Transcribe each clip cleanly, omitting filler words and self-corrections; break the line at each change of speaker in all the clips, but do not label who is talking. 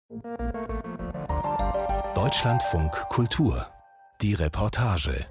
Deutschlandfunk Kultur. Die Reportage.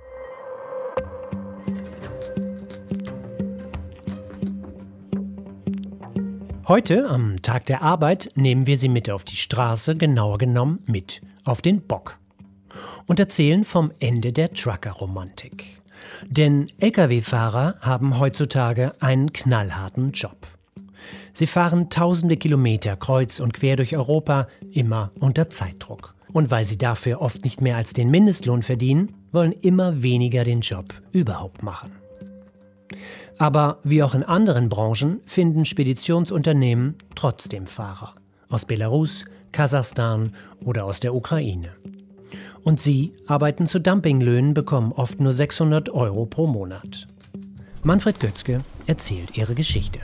Heute, am Tag der Arbeit, nehmen wir Sie mit auf die Straße, genauer genommen mit auf den Bock. Und erzählen vom Ende der Trucker-Romantik. Denn Lkw-Fahrer haben heutzutage einen knallharten Job. Sie fahren tausende Kilometer kreuz und quer durch Europa, immer unter Zeitdruck. Und weil sie dafür oft nicht mehr als den Mindestlohn verdienen, wollen immer weniger den Job überhaupt machen. Aber wie auch in anderen Branchen finden Speditionsunternehmen trotzdem Fahrer. Aus Belarus, Kasachstan oder aus der Ukraine. Und sie arbeiten zu Dumpinglöhnen, bekommen oft nur 600 € pro Monat. Manfred Götzke erzählt ihre Geschichte.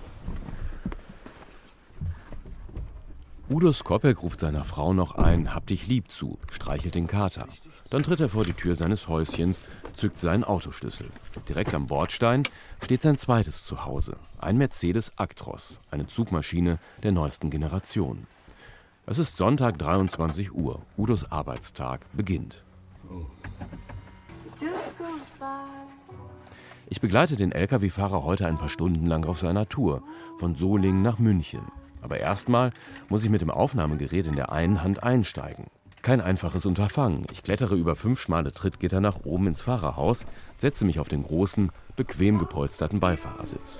Udo Skopek ruft seiner Frau noch ein "Hab dich lieb" zu, streichelt den Kater. Dann tritt er vor die Tür seines Häuschens, zückt seinen Autoschlüssel. Direkt am Bordstein steht sein zweites Zuhause, ein Mercedes Actros, eine Zugmaschine der neuesten Generation. Es ist Sonntag 23 Uhr, Udos Arbeitstag beginnt. Ich begleite den Lkw-Fahrer heute ein paar Stunden lang auf seiner Tour, von Solingen nach München. Aber erstmal muss ich mit dem Aufnahmegerät in der einen Hand einsteigen. Kein einfaches Unterfangen. Ich klettere über 5 schmale Trittgitter nach oben ins Fahrerhaus, setze mich auf den großen, bequem gepolsterten Beifahrersitz.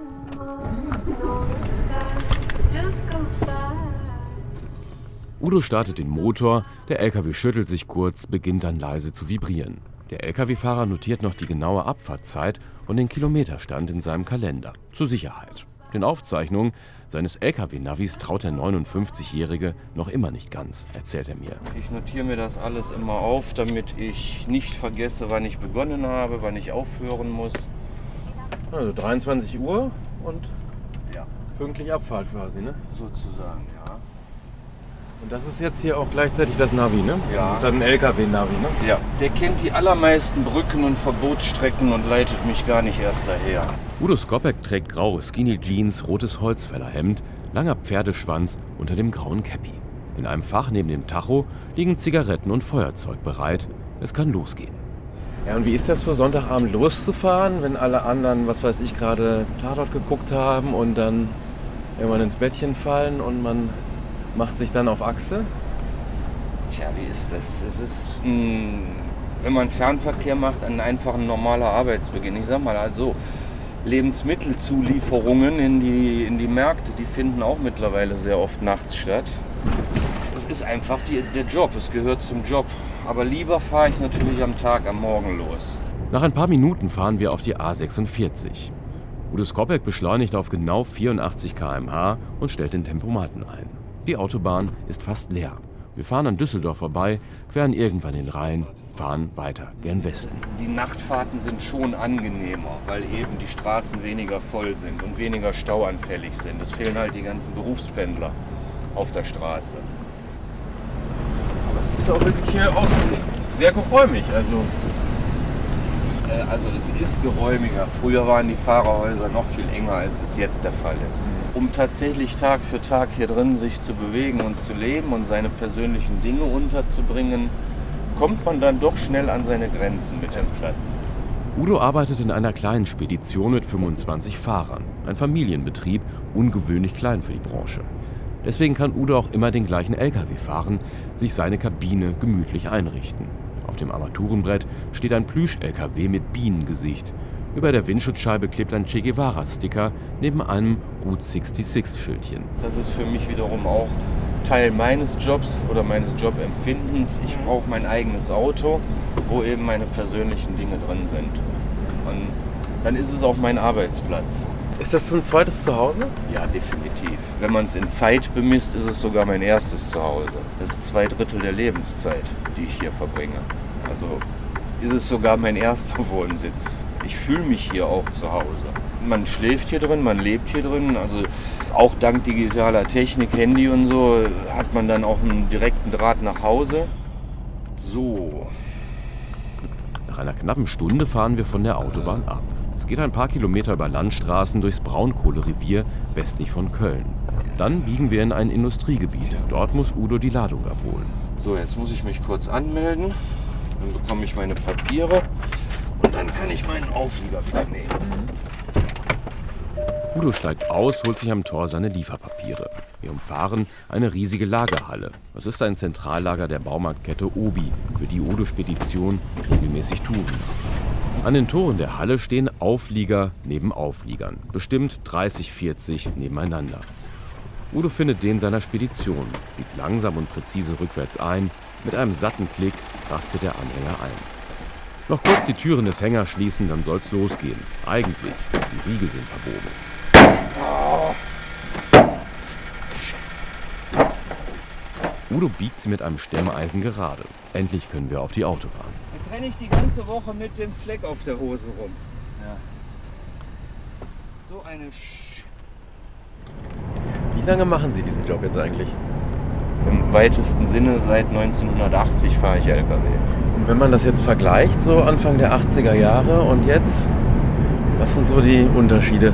Udo startet den Motor, der LKW schüttelt sich kurz, beginnt dann leise zu vibrieren. Der Lkw-Fahrer notiert noch die genaue Abfahrtzeit und den Kilometerstand in seinem Kalender, zur Sicherheit. Den Aufzeichnungen seines Lkw-Navis traut der 59-Jährige noch immer nicht ganz, erzählt er mir.
Ich notiere mir das alles immer auf, damit ich nicht vergesse, wann ich begonnen habe, wann ich aufhören muss.
Also 23 Uhr und pünktlich Abfahrt quasi, ne?
Sozusagen, ja.
Und das ist jetzt hier auch gleichzeitig das Navi, ne?
Ja.
Dann ein Lkw-Navi, ne?
Ja. Der kennt die allermeisten Brücken und Verbotsstrecken und leitet mich gar nicht erst daher.
Udo Skopek trägt graue Skinny Jeans, rotes Holzfällerhemd, langer Pferdeschwanz unter dem grauen Käppi. In einem Fach neben dem Tacho liegen Zigaretten und Feuerzeug bereit. Es kann losgehen. Ja, und wie ist das so, Sonntagabend loszufahren, wenn alle anderen, was weiß ich, gerade Tatort geguckt haben und dann irgendwann ins Bettchen fallen und man macht sich dann auf Achse?
Tja, wie ist das? Es ist, wenn man Fernverkehr macht, einfach ein normaler Arbeitsbeginn. Ich sag mal also, Lebensmittelzulieferungen in die Märkte, die finden auch mittlerweile sehr oft nachts statt. Das ist einfach der Job, es gehört zum Job. Aber lieber fahre ich natürlich am Morgen los.
Nach ein paar Minuten fahren wir auf die A46. Udo Skopek beschleunigt auf genau 84 km/h und stellt den Tempomaten ein. Die Autobahn ist fast leer. Wir fahren an Düsseldorf vorbei, queren irgendwann den Rhein, fahren weiter gen Westen.
Die Nachtfahrten sind schon angenehmer, weil eben die Straßen weniger voll sind und weniger stauanfällig sind. Es fehlen halt die ganzen Berufspendler auf der Straße.
Aber es ist auch wirklich hier auch sehr geräumig.
Also es ist geräumiger. Früher waren die Fahrerhäuser noch viel enger, als es jetzt der Fall ist. Um tatsächlich Tag für Tag hier drin sich zu bewegen und zu leben und seine persönlichen Dinge unterzubringen, kommt man dann doch schnell an seine Grenzen mit dem Platz.
Udo arbeitet in einer kleinen Spedition mit 25 Fahrern. Ein Familienbetrieb, ungewöhnlich klein für die Branche. Deswegen kann Udo auch immer den gleichen LKW fahren, sich seine Kabine gemütlich einrichten. Auf dem Armaturenbrett steht ein Plüsch-LKW mit Bienengesicht. Über der Windschutzscheibe klebt ein Che Guevara-Sticker neben einem Route 66-Schildchen.
Das ist für mich wiederum auch Teil meines Jobs oder meines Jobempfindens. Ich brauche mein eigenes Auto, wo eben meine persönlichen Dinge drin sind. Und dann ist es auch mein Arbeitsplatz.
Ist das so ein zweites Zuhause?
Ja, definitiv. Wenn man es in Zeit bemisst, ist es sogar mein erstes Zuhause. Das ist 2/3 der Lebenszeit, die ich hier verbringe. Also ist es sogar mein erster Wohnsitz. Ich fühle mich hier auch zu Hause. Man schläft hier drin, man lebt hier drin. Also auch dank digitaler Technik, Handy und so, hat man dann auch einen direkten Draht nach Hause. So.
Nach einer knappen Stunde fahren wir von der Autobahn ab. Es geht ein paar Kilometer über Landstraßen durchs Braunkohlerevier westlich von Köln. Dann biegen wir in ein Industriegebiet. Dort muss Udo die Ladung abholen.
So, jetzt muss ich mich kurz anmelden. Dann bekomme ich meine Papiere und dann kann ich meinen Auflieger wieder nehmen.
Udo steigt aus, holt sich am Tor seine Lieferpapiere. Wir umfahren eine riesige Lagerhalle. Das ist ein Zentrallager der Baumarktkette Obi, für die Udo Spedition regelmäßig Touren macht. An den Toren der Halle stehen Auflieger neben Aufliegern, bestimmt 30, 40 nebeneinander. Udo findet den seiner Spedition, biegt langsam und präzise rückwärts ein. Mit einem satten Klick rastet der Anhänger ein. Noch kurz die Türen des Hängers schließen, dann soll's losgehen. Eigentlich, die Riegel sind verbogen. Udo biegt sie mit einem Stemmeisen gerade. Endlich können wir auf die Autobahn.
Jetzt renne ich die ganze Woche mit dem Fleck auf der Hose rum. Ja. So eine
Wie lange machen Sie diesen Job jetzt eigentlich?
Im weitesten Sinne seit 1980 fahre ich LKW.
Und wenn man das jetzt vergleicht, so Anfang der 80er Jahre und jetzt, was sind so die Unterschiede?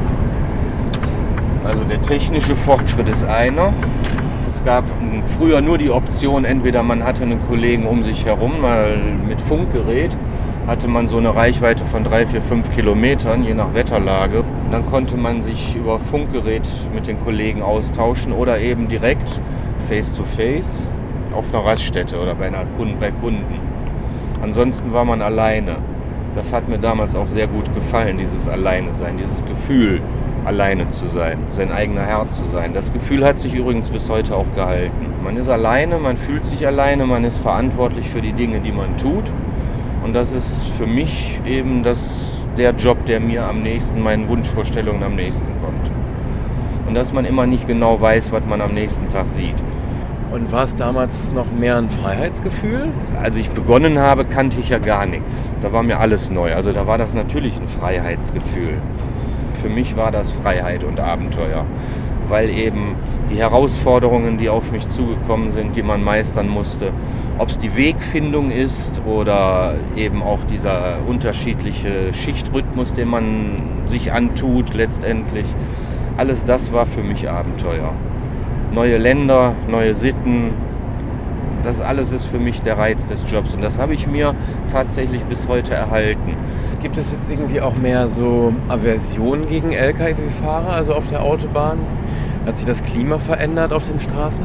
Also der technische Fortschritt ist einer. Es gab früher nur die Option, entweder man hatte einen Kollegen um sich herum, mal mit Funkgerät, hatte man so eine Reichweite von 3, 4, 5 Kilometern, je nach Wetterlage. Dann konnte man sich über Funkgerät mit den Kollegen austauschen oder eben direkt face-to-face auf einer Raststätte oder bei Kunden. Ansonsten war man alleine. Das hat mir damals auch sehr gut gefallen, dieses Alleine-Sein, dieses Gefühl, alleine zu sein, sein eigener Herr zu sein. Das Gefühl hat sich übrigens bis heute auch gehalten. Man ist alleine, man fühlt sich alleine, man ist verantwortlich für die Dinge, die man tut. Und das ist für mich eben der Job, der mir am nächsten, meinen Wunschvorstellungen am nächsten kommt. Und dass man immer nicht genau weiß, was man am nächsten Tag sieht.
Und war es damals noch mehr ein Freiheitsgefühl?
Als ich begonnen habe, kannte ich ja gar nichts. Da war mir alles neu. Also da war das natürlich ein Freiheitsgefühl. Für mich war das Freiheit und Abenteuer, weil eben die Herausforderungen, die auf mich zugekommen sind, die man meistern musste, ob es die Wegfindung ist oder eben auch dieser unterschiedliche Schichtrhythmus, den man sich antut letztendlich, alles das war für mich Abenteuer. Neue Länder, neue Sitten, das alles ist für mich der Reiz des Jobs und das habe ich mir tatsächlich bis heute erhalten.
Gibt es jetzt irgendwie auch mehr so Aversion gegen Lkw-Fahrer, also auf der Autobahn? Hat sich das Klima verändert auf den Straßen?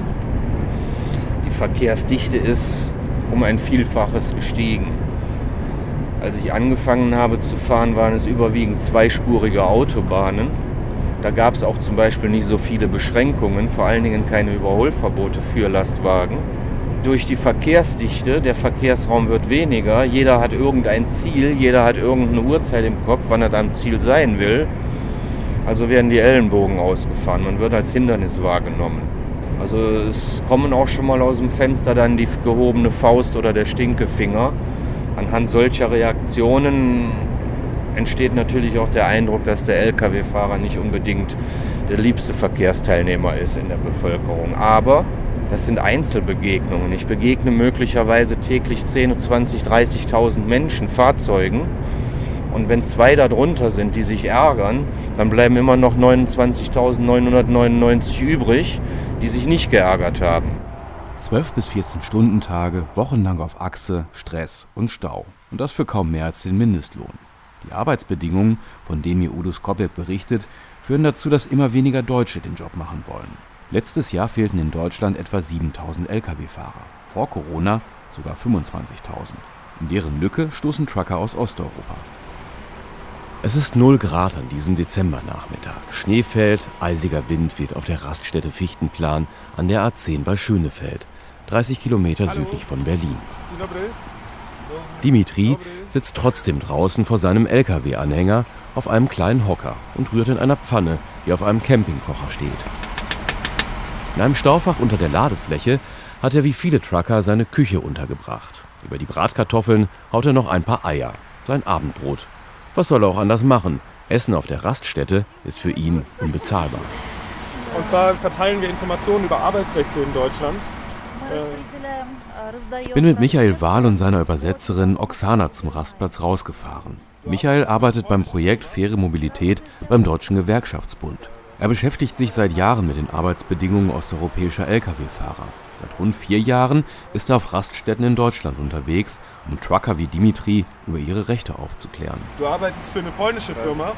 Die Verkehrsdichte ist um ein Vielfaches gestiegen. Als ich angefangen habe zu fahren, waren es überwiegend zweispurige Autobahnen. Da gab es auch zum Beispiel nicht so viele Beschränkungen, vor allen Dingen keine Überholverbote für Lastwagen. Durch die Verkehrsdichte, der Verkehrsraum wird weniger, jeder hat irgendein Ziel, jeder hat irgendeine Uhrzeit im Kopf, wann er am Ziel sein will. Also werden die Ellenbogen ausgefahren, man wird als Hindernis wahrgenommen. Also es kommen auch schon mal aus dem Fenster dann die gehobene Faust oder der Stinkefinger. Anhand solcher Reaktionen entsteht natürlich auch der Eindruck, dass der Lkw-Fahrer nicht unbedingt der liebste Verkehrsteilnehmer ist in der Bevölkerung. Aber das sind Einzelbegegnungen. Ich begegne möglicherweise täglich 10, 20, 30.000 Menschen, Fahrzeugen. Und wenn 2 darunter sind, die sich ärgern, dann bleiben immer noch 29.999 übrig, die sich nicht geärgert haben.
12 bis 14 Stundentage, wochenlang auf Achse, Stress und Stau. Und das für kaum mehr als den Mindestlohn. Die Arbeitsbedingungen, von denen mir Udo Skopek berichtet, führen dazu, dass immer weniger Deutsche den Job machen wollen. Letztes Jahr fehlten in Deutschland etwa 7.000 Lkw-Fahrer. Vor Corona sogar 25.000. In deren Lücke stoßen Trucker aus Osteuropa. Es ist 0 Grad an diesem Dezembernachmittag. Schnee fällt, eisiger Wind weht auf der Raststätte Fichtenplan an der A10 bei Schönefeld, 30 Kilometer südlich von Berlin. Dimitri sitzt trotzdem draußen vor seinem Lkw-Anhänger auf einem kleinen Hocker und rührt in einer Pfanne, die auf einem Campingkocher steht. In einem Staufach unter der Ladefläche hat er wie viele Trucker seine Küche untergebracht. Über die Bratkartoffeln haut er noch ein paar Eier, sein Abendbrot. Was soll er auch anders machen? Essen auf der Raststätte ist für ihn unbezahlbar.
Und zwar verteilen wir Informationen über Arbeitsrechte in Deutschland.
Ich bin mit Michael Wahl und seiner Übersetzerin Oksana zum Rastplatz rausgefahren. Michael arbeitet beim Projekt Faire Mobilität beim Deutschen Gewerkschaftsbund. Er beschäftigt sich seit Jahren mit den Arbeitsbedingungen osteuropäischer Lkw-Fahrer. Seit rund 4 Jahren ist er auf Raststätten in Deutschland unterwegs, um Trucker wie Dimitri über ihre Rechte aufzuklären.
Du arbeitest für eine polnische Firma.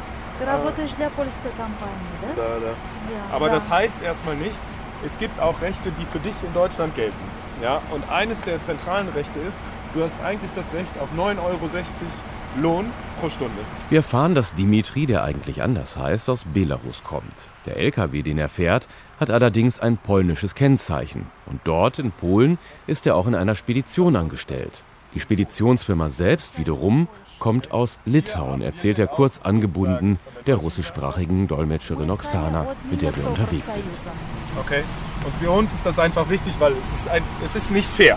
Aber das heißt erstmal nichts. Es gibt auch Rechte, die für dich in Deutschland gelten. Ja? Und eines der zentralen Rechte ist, du hast eigentlich das Recht auf 9,60 € Lohn pro Stunde.
Wir erfahren, dass Dimitri, der eigentlich anders heißt, aus Belarus kommt. Der LKW, den er fährt, hat allerdings ein polnisches Kennzeichen. Und dort in Polen ist er auch in einer Spedition angestellt. Die Speditionsfirma selbst wiederum kommt aus Litauen, erzählt er kurz angebunden der russischsprachigen Dolmetscherin Oksana, mit der wir unterwegs sind.
Okay. Und für uns ist das einfach wichtig, weil es ist nicht fair.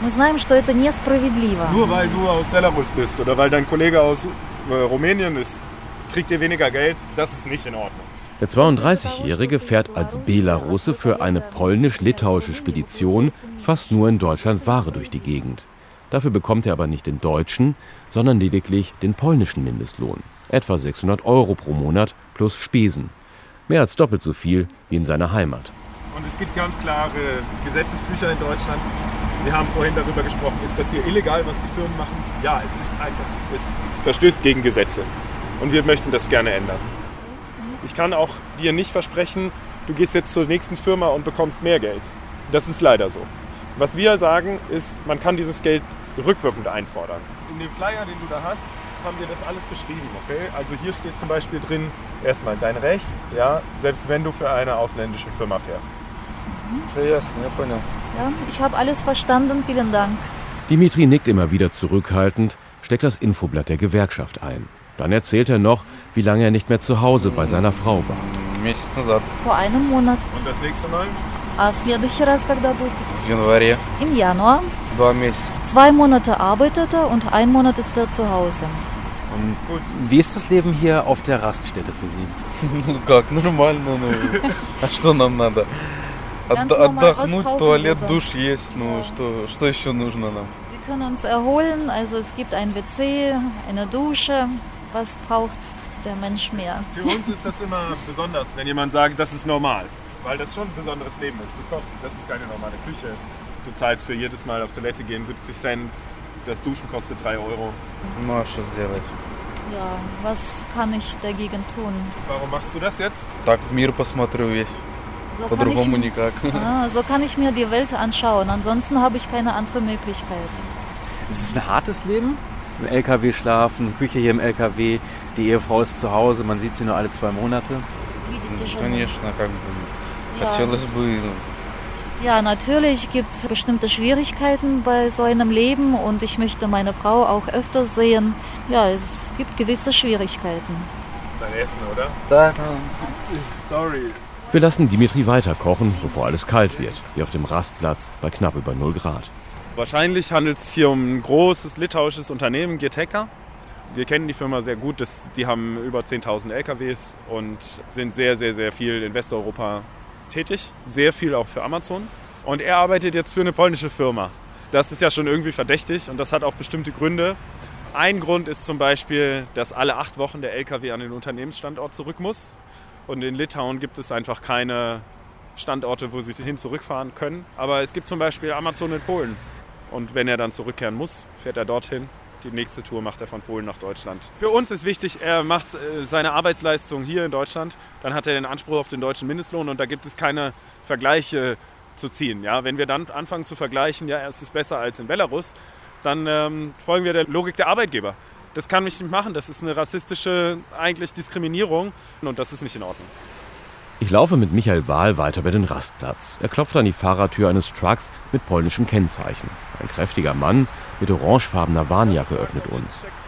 Nur weil du aus Belarus bist oder weil dein Kollege aus Rumänien ist, kriegt ihr weniger Geld. Das ist nicht in Ordnung.
Der 32-Jährige fährt als Belarusse für eine polnisch-litauische Spedition fast nur in Deutschland Ware durch die Gegend. Dafür bekommt er aber nicht den deutschen, sondern lediglich den polnischen Mindestlohn. Etwa 600 € pro Monat plus Spesen. Mehr als doppelt so viel wie in seiner Heimat.
Und es gibt ganz klare Gesetzesbücher in Deutschland. Wir haben vorhin darüber gesprochen, ist das hier illegal, was die Firmen machen? Ja, es verstößt gegen Gesetze. Und wir möchten das gerne ändern. Ich kann auch dir nicht versprechen, du gehst jetzt zur nächsten Firma und bekommst mehr Geld. Das ist leider so. Was wir sagen ist, man kann dieses Geld rückwirkend einfordern. In dem Flyer, den du da hast, haben wir das alles beschrieben. Okay? Also hier steht zum Beispiel drin, erstmal dein Recht, ja, selbst wenn du für eine ausländische Firma fährst.
Ja, ich habe alles verstanden, vielen Dank.
Dimitri nickt immer wieder zurückhaltend, steckt das Infoblatt der Gewerkschaft ein. Dann erzählt er noch, wie lange er nicht mehr zu Hause bei seiner Frau war.
Vor einem Monat.
Und das nächste Mal?
Следующий раз когда будет? Im Januar. 2 Monate arbeitet er und 1 Monat ist er zu Hause.
Und wie ist das Leben hier auf der Raststätte für Sie?
Как, нормально, а что нам надо? Отдохнуть, туалет, душ есть, что еще нужно нам?
Wir können uns erholen, also es gibt ein WC, eine Dusche. Was braucht der Mensch mehr?
Für uns ist das immer besonders, wenn jemand sagt, das ist normal. Weil das schon ein besonderes Leben ist. Du kochst, das ist keine normale Küche. Du zahlst für jedes Mal auf Toilette gehen 70 Cent. Das Duschen kostet 3 €.
Ja, was kann ich dagegen tun?
Warum machst du das jetzt?
Так мир посмотрю весь. По-другому никак.
So kann ich mir die Welt anschauen. Ansonsten habe ich keine andere Möglichkeit.
Es ist ein hartes Leben. Im LKW schlafen, Küche hier im LKW. Die Ehefrau ist zu Hause, man sieht sie nur alle 2 Monate.
Конечно, как бы. Хотелось бы.
Ja, natürlich gibt es bestimmte Schwierigkeiten bei so einem Leben und ich möchte meine Frau auch öfter sehen. Ja, es gibt gewisse Schwierigkeiten.
Dein Essen, oder?
Да.
Sorry.
Wir lassen Dimitri weiter kochen, bevor alles kalt wird, wie auf dem Rastplatz bei knapp über 0 Grad.
Wahrscheinlich handelt es hier um ein großes litauisches Unternehmen, Giteka. Wir kennen die Firma sehr gut. Die haben über 10.000 LKWs und sind sehr, sehr, sehr viel in Westeuropa tätig. Sehr viel auch für Amazon. Und er arbeitet jetzt für eine polnische Firma. Das ist ja schon irgendwie verdächtig und das hat auch bestimmte Gründe. Ein Grund ist zum Beispiel, dass alle 8 Wochen der LKW an den Unternehmensstandort zurück muss. Und in Litauen gibt es einfach keine Standorte, wo sie hin zurückfahren können. Aber es gibt zum Beispiel Amazon in Polen. Und wenn er dann zurückkehren muss, fährt er dorthin. Die nächste Tour macht er von Polen nach Deutschland. Für uns ist wichtig, er macht seine Arbeitsleistung hier in Deutschland. Dann hat er den Anspruch auf den deutschen Mindestlohn und da gibt es keine Vergleiche zu ziehen. Ja, wenn wir dann anfangen zu vergleichen, ja, es ist besser als in Belarus, dann folgen wir der Logik der Arbeitgeber. Das kann ich nicht machen, das ist eine rassistische eigentlich Diskriminierung und das ist nicht in Ordnung.
Ich laufe mit Michael Wahl weiter über den Rastplatz. Er klopft an die Fahrertür eines Trucks mit polnischem Kennzeichen. Ein kräftiger Mann mit orangefarbener Warnjacke öffnet uns.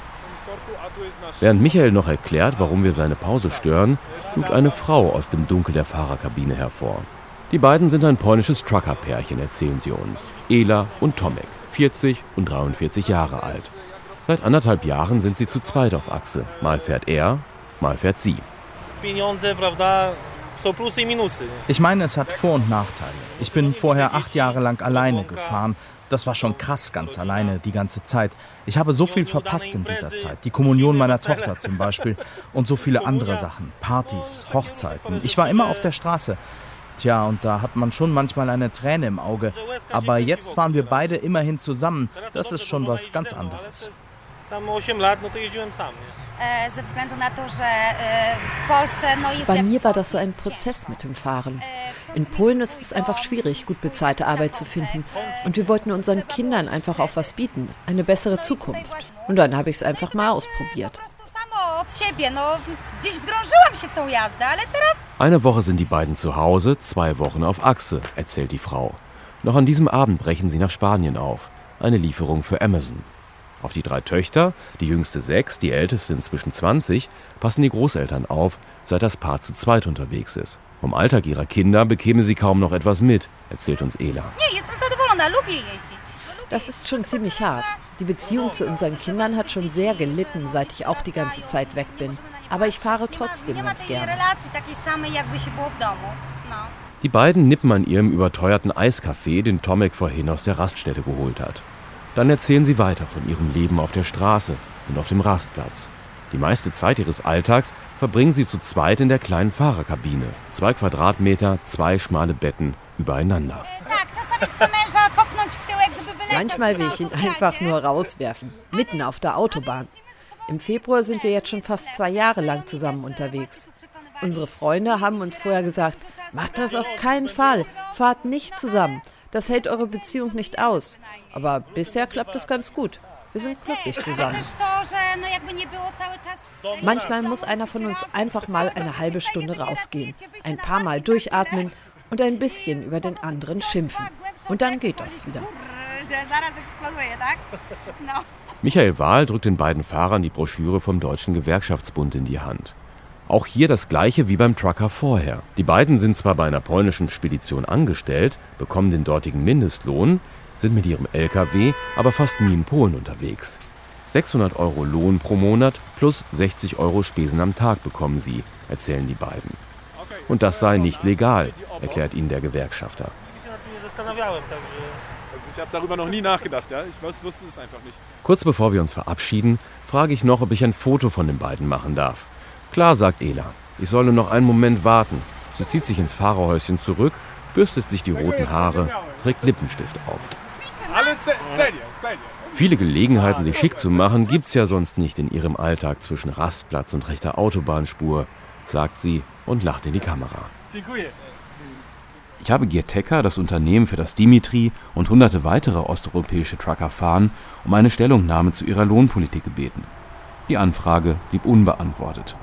Während Michael noch erklärt, warum wir seine Pause stören, lugt eine Frau aus dem Dunkel der Fahrerkabine hervor. Die beiden sind ein polnisches Truckerpärchen, erzählen sie uns. Ela und Tomek, 40 und 43 Jahre alt. Seit 1,5 Jahren sind sie zu zweit auf Achse. Mal fährt er, mal fährt sie.
Ich meine, es hat Vor- und Nachteile. Ich bin vorher 8 Jahre lang alleine gefahren Das war schon krass, ganz alleine, die ganze Zeit. Ich habe so viel verpasst in dieser Zeit. Die Kommunion meiner Tochter zum Beispiel und so viele andere Sachen. Partys, Hochzeiten. Ich war immer auf der Straße. Tja, und da hat man schon manchmal eine Träne im Auge. Aber jetzt fahren wir beide immerhin zusammen. Das ist schon was ganz anderes.
Bei mir war das so ein Prozess mit dem Fahren. In Polen ist es einfach schwierig, gut bezahlte Arbeit zu finden. Und wir wollten unseren Kindern einfach auch was bieten, eine bessere Zukunft. Und dann habe ich es einfach mal ausprobiert.
Eine Woche sind die beiden zu Hause, 2 Wochen auf Achse, erzählt die Frau. Noch an diesem Abend brechen sie nach Spanien auf. Eine Lieferung für Amazon. Auf die 3 Töchter, die jüngste 6, die älteste inzwischen 20, passen die Großeltern auf, seit das Paar zu zweit unterwegs ist. Vom Alltag ihrer Kinder bekäme sie kaum noch etwas mit, erzählt uns Ela.
Das ist schon ziemlich hart. Die Beziehung zu unseren Kindern hat schon sehr gelitten, seit ich auch die ganze Zeit weg bin. Aber ich fahre trotzdem ganz gerne.
Die beiden nippen an ihrem überteuerten Eiskaffee, den Tomek vorhin aus der Raststätte geholt hat. Dann erzählen sie weiter von ihrem Leben auf der Straße und auf dem Rastplatz. Die meiste Zeit ihres Alltags verbringen sie zu zweit in der kleinen Fahrerkabine. 2 Quadratmeter, 2 schmale Betten übereinander.
Manchmal will ich ihn einfach nur rauswerfen, mitten auf der Autobahn. Im Februar sind wir jetzt schon fast 2 Jahre lang zusammen unterwegs. Unsere Freunde haben uns vorher gesagt, macht das auf keinen Fall, fahrt nicht zusammen. Das hält eure Beziehung nicht aus. Aber bisher klappt es ganz gut. Wir sind glücklich zusammen. Manchmal muss einer von uns einfach mal eine halbe Stunde rausgehen, ein paar Mal durchatmen und ein bisschen über den anderen schimpfen. Und dann geht das wieder.
Michael Wahl drückt den beiden Fahrern die Broschüre vom Deutschen Gewerkschaftsbund in die Hand. Auch hier das Gleiche wie beim Trucker vorher. Die beiden sind zwar bei einer polnischen Spedition angestellt, bekommen den dortigen Mindestlohn, sind mit ihrem LKW aber fast nie in Polen unterwegs. 600 € Lohn pro Monat plus 60 € Spesen am Tag bekommen sie, erzählen die beiden. Und das sei nicht legal, erklärt ihnen der Gewerkschafter.
Ich habe darüber noch nie nachgedacht, ja? Ich wusste es einfach nicht.
Kurz bevor wir uns verabschieden, frage ich noch, ob ich ein Foto von den beiden machen darf. Klar, sagt Ela. Ich soll nur noch einen Moment warten. Sie zieht sich ins Fahrerhäuschen zurück, bürstet sich die roten Haare, trägt Lippenstift auf. Viele Gelegenheiten, sich schick zu machen, gibt's ja sonst nicht in ihrem Alltag zwischen Rastplatz und rechter Autobahnspur, sagt sie und lacht in die Kamera. Ich habe Gierteka, das Unternehmen, für das Dimitri und hunderte weitere osteuropäische Trucker fahren, um eine Stellungnahme zu ihrer Lohnpolitik gebeten. Die Anfrage blieb unbeantwortet.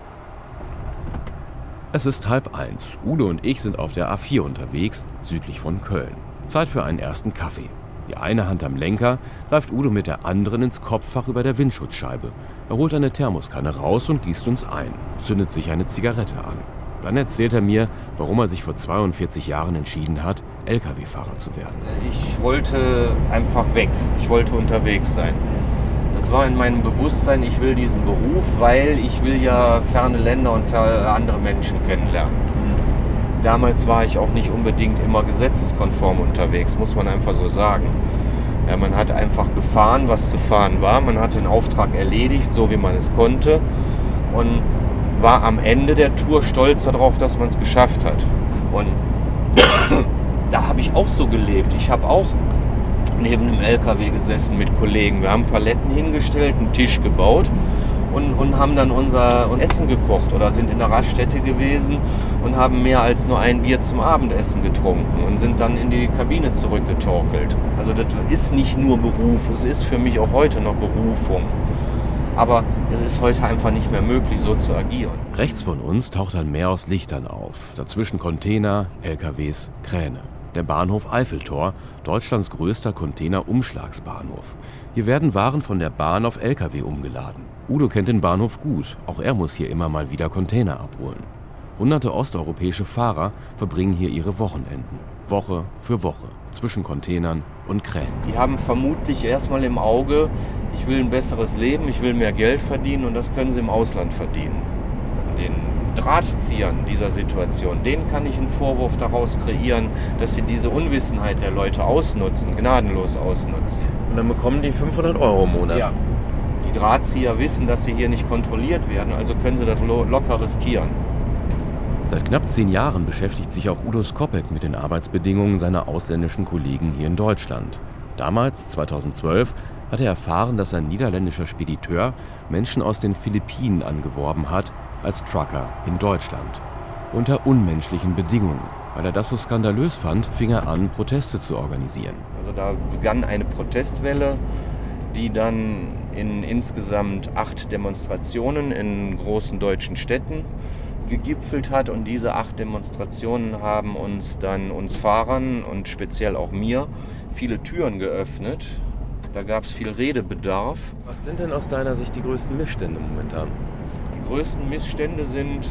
Es ist 12:30. Udo und ich sind auf der A4 unterwegs, südlich von Köln. Zeit für einen ersten Kaffee. Die eine Hand am Lenker greift Udo mit der anderen ins Kopffach über der Windschutzscheibe. Er holt eine Thermoskanne raus und gießt uns ein, zündet sich eine Zigarette an. Dann erzählt er mir, warum er sich vor 42 Jahren entschieden hat, Lkw-Fahrer zu werden.
Ich wollte einfach weg. Ich wollte unterwegs sein. Das war in meinem Bewusstsein, ich will diesen Beruf, weil ich will ja ferne Länder und andere Menschen kennenlernen. Damals war ich auch nicht unbedingt immer gesetzeskonform unterwegs, muss man einfach so sagen. Ja, man hat einfach gefahren, was zu fahren war. Man hat den Auftrag erledigt, so wie man es konnte. Und war am Ende der Tour stolz darauf, dass man es geschafft hat. Und da habe ich auch so gelebt. Ich habe auch neben dem LKW gesessen mit Kollegen. Wir haben Paletten hingestellt, einen Tisch gebaut und haben dann unser Essen gekocht oder sind in der Raststätte gewesen und haben mehr als nur ein Bier zum Abendessen getrunken und sind dann in die Kabine zurückgetorkelt. Also das ist nicht nur Beruf, es ist für mich auch heute noch Berufung. Aber es ist heute einfach nicht mehr möglich, so zu agieren.
Rechts von uns taucht ein Meer aus Lichtern auf. Dazwischen Container, LKWs, Kräne. Der Bahnhof Eiffeltor, Deutschlands größter Container-Umschlagsbahnhof. Hier werden Waren von der Bahn auf LKW umgeladen. Udo kennt den Bahnhof gut. Auch er muss hier immer mal wieder Container abholen. Hunderte osteuropäische Fahrer verbringen hier ihre Wochenenden. Woche für Woche. Zwischen Containern und Kränen.
Die haben vermutlich erstmal im Auge, ich will ein besseres Leben, ich will mehr Geld verdienen und das können sie im Ausland verdienen. Den Drahtziehern dieser Situation, denen kann ich einen Vorwurf daraus kreieren, dass sie diese Unwissenheit der Leute ausnutzen, gnadenlos ausnutzen.
Und dann bekommen die 500 € im Monat.
Ja. Die Drahtzieher wissen, dass sie hier nicht kontrolliert werden, also können sie das locker riskieren.
Seit knapp 10 Jahren beschäftigt sich auch Udo Skopek mit den Arbeitsbedingungen seiner ausländischen Kollegen hier in Deutschland. Damals, 2012, hat er erfahren, dass ein niederländischer Spediteur Menschen aus den Philippinen angeworben hat als Trucker in Deutschland. Unter unmenschlichen Bedingungen. Weil er das so skandalös fand, fing er an, Proteste zu organisieren.
Also da begann eine Protestwelle, die dann in insgesamt 8 Demonstrationen in großen deutschen Städten gegipfelt hat. Und diese 8 Demonstrationen haben uns Fahrern und speziell auch mir viele Türen geöffnet. Da gab es viel Redebedarf.
Was sind denn aus deiner Sicht die größten Missstände momentan?
Die größten Missstände sind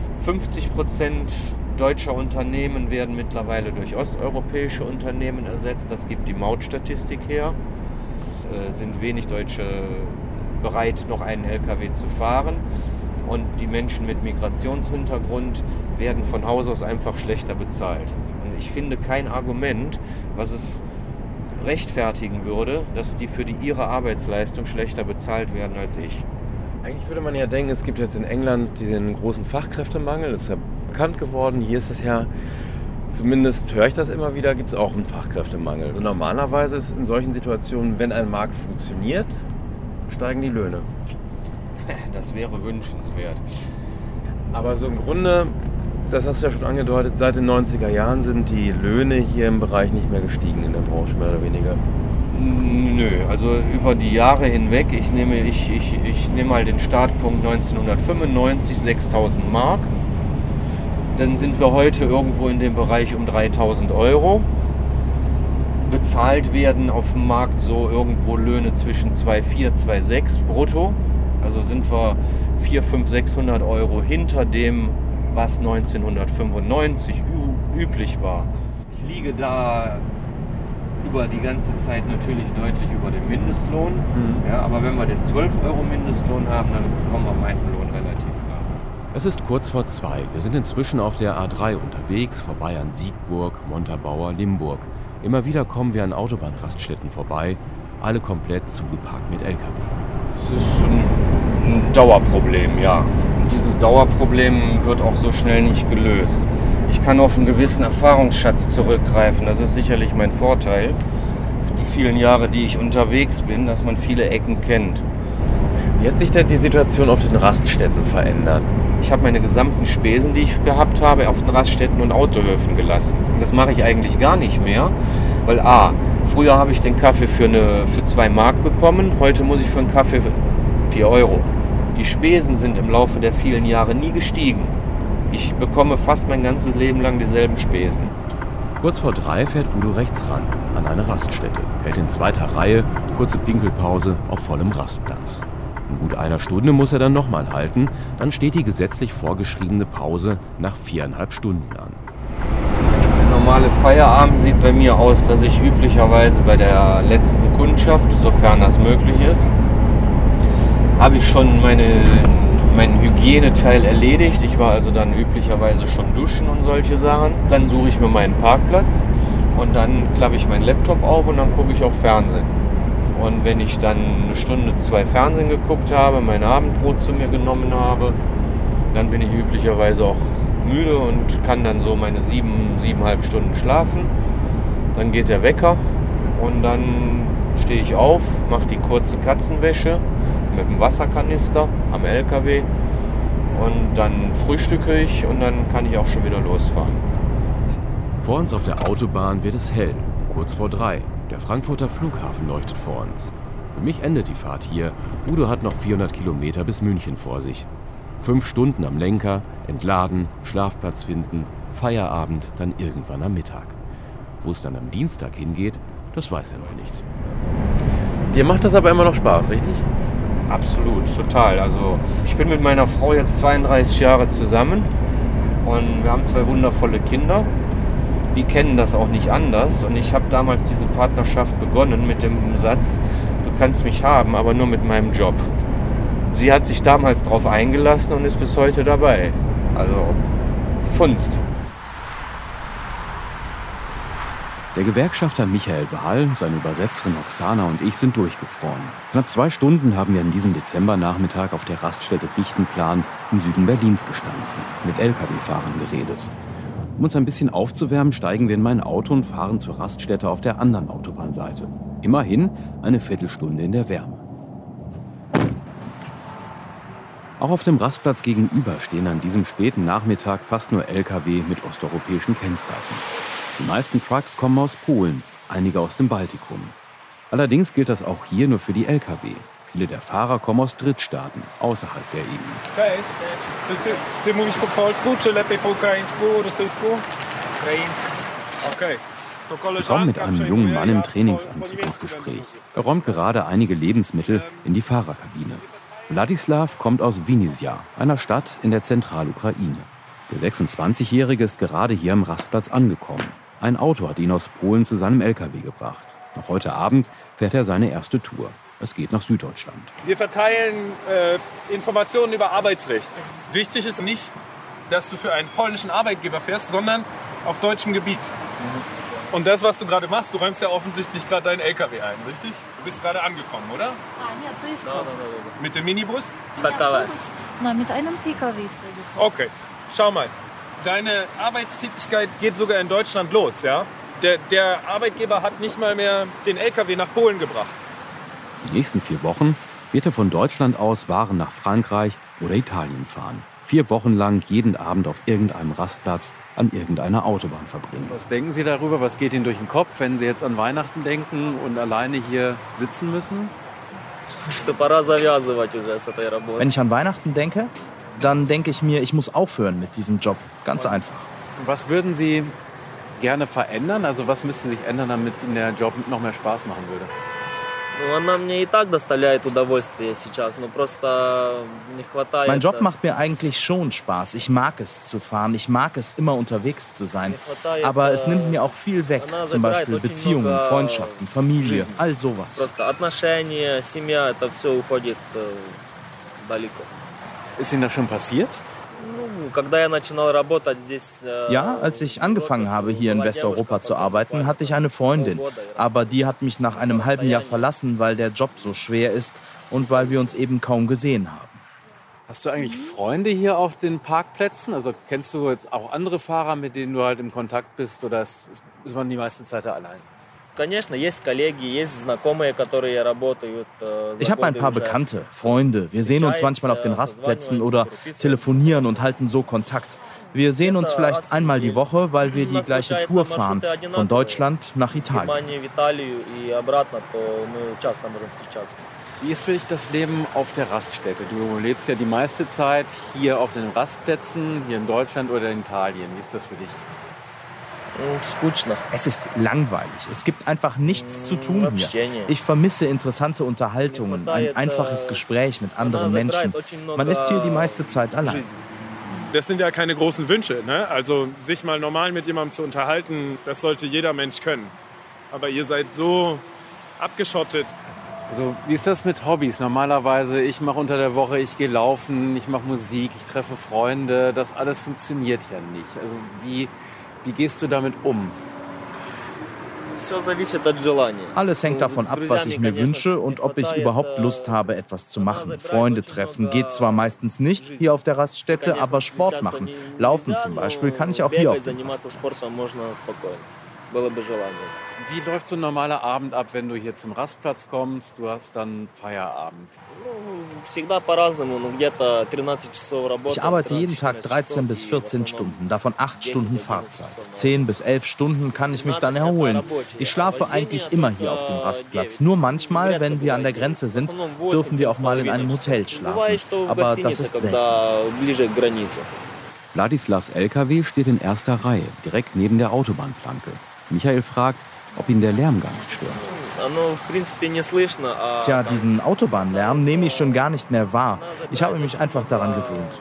50% deutscher Unternehmen werden mittlerweile durch osteuropäische Unternehmen ersetzt. Das gibt die Mautstatistik her. Es sind wenig Deutsche bereit, noch einen LKW zu fahren. Und die Menschen mit Migrationshintergrund werden von Haus aus einfach schlechter bezahlt. Und ich finde kein Argument, was es rechtfertigen würde, dass die für ihre Arbeitsleistung schlechter bezahlt werden als ich.
Eigentlich würde man ja denken, es gibt jetzt in England diesen großen Fachkräftemangel, das ist ja bekannt geworden. Hier ist es ja, zumindest höre ich das immer wieder, gibt es auch einen Fachkräftemangel. Also normalerweise ist in solchen Situationen, wenn ein Markt funktioniert, steigen die Löhne.
Das wäre wünschenswert.
Aber so im Grunde, das hast du ja schon angedeutet, seit den 90er Jahren sind die Löhne hier im Bereich nicht mehr gestiegen in der Branche, mehr oder weniger.
Nö, also über die Jahre hinweg, ich nehme mal den Startpunkt 1995, 6.000 Mark. Dann sind wir heute irgendwo in dem Bereich um 3.000 €. Bezahlt werden auf dem Markt so irgendwo Löhne zwischen 2,4, 2,6 brutto. Also sind wir 400, 500, 600 € hinter dem, was 1995 üblich war. Ich liege da über die ganze Zeit natürlich deutlich über dem Mindestlohn. Ja, aber wenn wir den 12 € Mindestlohn haben, dann kommen wir meinen Lohn relativ nah.
Es ist kurz vor 2. Wir sind inzwischen auf der A3 unterwegs, vorbei an Siegburg, Montabaur, Limburg. Immer wieder kommen wir an Autobahnraststätten vorbei, alle komplett zugeparkt mit LKW.
Es ist ein Dauerproblem, ja. Dieses Dauerproblem wird auch so schnell nicht gelöst. Ich kann auf einen gewissen Erfahrungsschatz zurückgreifen. Das ist sicherlich mein Vorteil. Die vielen Jahre, die ich unterwegs bin, dass man viele Ecken kennt.
Wie hat sich denn die Situation auf den Raststätten verändert?
Ich habe meine gesamten Spesen, die ich gehabt habe, auf den Raststätten und Autohöfen gelassen. Das mache ich eigentlich gar nicht mehr, weil früher habe ich den Kaffee für 2 Mark bekommen, heute muss ich für einen Kaffee 4 €. Die Spesen sind im Laufe der vielen Jahre nie gestiegen. Ich bekomme fast mein ganzes Leben lang dieselben Spesen.
Kurz vor 3 fährt Udo rechts ran, an eine Raststätte, hält in 2. Reihe, kurze Pinkelpause auf vollem Rastplatz. In gut einer Stunde muss er dann nochmal halten, dann steht die gesetzlich vorgeschriebene Pause nach 4,5 Stunden an.
Der normale Feierabend sieht bei mir aus, dass ich üblicherweise bei der letzten Kundschaft, sofern das möglich ist, habe ich schon meinen Hygieneteil erledigt. Ich war also dann üblicherweise schon duschen und solche Sachen. Dann suche ich mir meinen Parkplatz und dann klappe ich meinen Laptop auf und dann gucke ich auch Fernsehen. Und wenn ich dann 1 Stunde, 2 Fernsehen geguckt habe, mein Abendbrot zu mir genommen habe, dann bin ich üblicherweise auch müde und kann dann so meine 7,5 Stunden schlafen. Dann geht der Wecker und dann stehe ich auf, mache die kurze Katzenwäsche mit dem Wasserkanister am LKW und dann frühstücke ich und dann kann ich auch schon wieder losfahren.
Vor uns auf der Autobahn wird es hell, kurz vor 3. Der Frankfurter Flughafen leuchtet vor uns. Für mich endet die Fahrt hier. Udo hat noch 400 Kilometer bis München vor sich. 5 Stunden am Lenker, entladen, Schlafplatz finden, Feierabend, dann irgendwann am Mittag. Wo es dann am Dienstag hingeht, das weiß er noch nicht.
Dir macht das aber immer noch Spaß, richtig?
Absolut, total. Also ich bin mit meiner Frau jetzt 32 Jahre zusammen und wir haben 2 wundervolle Kinder. Die kennen das auch nicht anders und ich habe damals diese Partnerschaft begonnen mit dem Satz, du kannst mich haben, aber nur mit meinem Job. Sie hat sich damals darauf eingelassen und ist bis heute dabei. Also Funst.
Der Gewerkschafter Michael Wahl, seine Übersetzerin Oksana und ich sind durchgefroren. Knapp 2 Stunden haben wir an diesem Dezembernachmittag auf der Raststätte Fichtenplan im Süden Berlins gestanden, mit Lkw-Fahrern geredet. Um uns ein bisschen aufzuwärmen, steigen wir in mein Auto und fahren zur Raststätte auf der anderen Autobahnseite. Immerhin eine Viertelstunde in der Wärme. Auch auf dem Rastplatz gegenüber stehen an diesem späten Nachmittag fast nur Lkw mit osteuropäischen Kennzeichen. Die meisten Trucks kommen aus Polen, einige aus dem Baltikum. Allerdings gilt das auch hier nur für die Lkw. Viele der Fahrer kommen aus Drittstaaten, außerhalb der EU.
Ty mówisz po polsku, czy lepiej po ukraińsku, rosyjsku? Okay.
Wir kommen mit einem jungen Mann im Trainingsanzug ins Gespräch. Er räumt gerade einige Lebensmittel in die Fahrerkabine. Wladislav kommt aus Vinnytsia, einer Stadt in der Zentralukraine. Der 26-Jährige ist gerade hier am Rastplatz angekommen. Ein Auto hat ihn aus Polen zu seinem LKW gebracht. Noch heute Abend fährt er seine erste Tour. Es geht nach Süddeutschland.
Wir verteilen Informationen über Arbeitsrecht. Wichtig ist nicht, dass du für einen polnischen Arbeitgeber fährst, sondern auf deutschem Gebiet. Und das, was du gerade machst, du räumst ja offensichtlich gerade deinen LKW ein, richtig? Du bist gerade angekommen, oder? Mit dem Minibus?
Nein, mit einem PKW ist er gekommen.
Okay, schau mal. Deine Arbeitstätigkeit geht sogar in Deutschland los, ja? Der Arbeitgeber hat nicht mal mehr den LKW nach Polen gebracht.
Die nächsten 4 Wochen wird er von Deutschland aus Waren nach Frankreich oder Italien fahren. 4 Wochen lang jeden Abend auf irgendeinem Rastplatz an irgendeiner Autobahn verbringen.
Was denken Sie darüber? Was geht Ihnen durch den Kopf, wenn Sie jetzt an Weihnachten denken und alleine hier sitzen müssen?
Wenn ich an Weihnachten denke, dann denke ich mir, ich muss aufhören mit diesem Job. Ganz einfach.
Was würden Sie gerne verändern? Also was müsste sich ändern, damit Ihnen der Job noch mehr Spaß machen würde?
Mein Job macht mir eigentlich schon Spaß. Ich mag es zu fahren. Ich mag es, immer unterwegs zu sein. Aber es nimmt mir auch viel weg. Zum Beispiel Beziehungen, Freundschaften, Familie, all sowas.
Ist Ihnen das schon passiert?
Ja, als ich angefangen habe, hier in Westeuropa zu arbeiten, hatte ich eine Freundin. Aber die hat mich nach einem halben Jahr verlassen, weil der Job so schwer ist und weil wir uns eben kaum gesehen haben.
Hast du eigentlich Freunde hier auf den Parkplätzen? Also kennst du jetzt auch andere Fahrer, mit denen du halt im Kontakt bist? Oder ist man die meiste Zeit da allein?
Ich habe ein paar Bekannte, Freunde. Wir sehen uns manchmal auf den Rastplätzen oder telefonieren und halten so Kontakt. Wir sehen uns vielleicht einmal die Woche, weil wir die gleiche Tour fahren, von Deutschland nach Italien.
Wie ist für dich das Leben auf der Raststätte? Du lebst ja die meiste Zeit hier auf den Rastplätzen, hier in Deutschland oder in Italien. Wie ist das für dich?
Es ist langweilig. Es gibt einfach nichts zu tun hier. Ich vermisse interessante Unterhaltungen, ein einfaches Gespräch mit anderen Menschen. Man ist hier die meiste Zeit allein.
Das sind ja keine großen Wünsche, ne? Also sich mal normal mit jemandem zu unterhalten, das sollte jeder Mensch können. Aber ihr seid so abgeschottet.
Also wie ist das mit Hobbys? Normalerweise, ich mache unter der Woche, ich gehe laufen, ich mache Musik, ich treffe Freunde. Das alles funktioniert ja nicht. Also wie gehst du damit um?
Alles hängt davon ab, was ich mir wünsche und ob ich überhaupt Lust habe, etwas zu machen. Freunde treffen geht zwar meistens nicht hier auf der Raststätte, aber Sport machen. Laufen zum Beispiel kann ich auch hier auf dem Rastplatz.
Wie läuft so ein normaler Abend ab, wenn du hier zum Rastplatz kommst? Du hast dann Feierabend.
Ich arbeite jeden Tag 13 bis 14 Stunden, davon 8 Stunden Fahrzeit. 10 bis 11 Stunden kann ich mich dann erholen. Ich schlafe eigentlich immer hier auf dem Rastplatz. Nur manchmal, wenn wir an der Grenze sind, dürfen wir auch mal in einem Hotel schlafen. Aber das ist selten.
Wladislavs LKW steht in erster Reihe, direkt neben der Autobahnplanke. Michael fragt, ob ihn der Lärm gar nicht stört.
Tja, diesen Autobahnlärm nehme ich schon gar nicht mehr wahr. Ich habe mich einfach daran gewöhnt.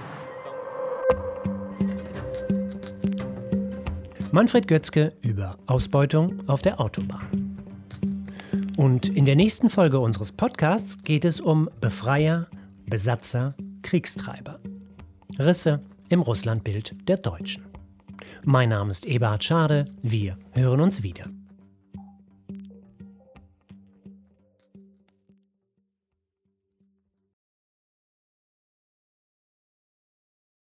Manfred Götzke über Ausbeutung auf der Autobahn. Und in der nächsten Folge unseres Podcasts geht es um Befreier, Besatzer, Kriegstreiber. Risse, im Russlandbild der Deutschen. Mein Name ist Eberhard Schade. Wir hören uns wieder.